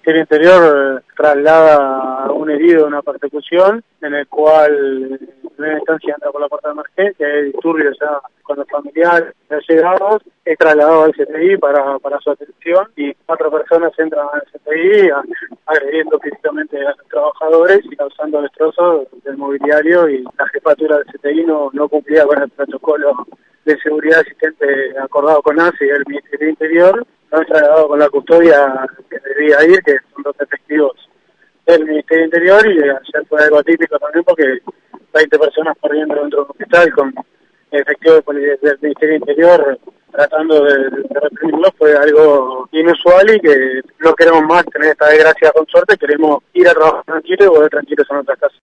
Ministerio Interior traslada a un herido de una persecución, en el cual en primera instancia entra por la puerta de emergencia, hay disturbios ya con los familiares allegados, es trasladado al CTI para su atención y 4 personas entran al CTI agrediendo físicamente a los trabajadores y causando destrozos del mobiliario, y la jefatura del CTI no cumplía con el protocolo de seguridad existente acordado con ACE y el Ministerio del Interior. No es trasladado con la custodia que debía ir, que son 2 efectivos del Ministerio del Interior, y ayer fue algo atípico también porque 20 personas corriendo dentro del hospital con efectivos del Ministerio del Interior tratando de reprimirlo. Fue algo inusual y que no queremos más tener esta desgracia con suerte, queremos ir a trabajar tranquilos y volver tranquilos a nuestras casas.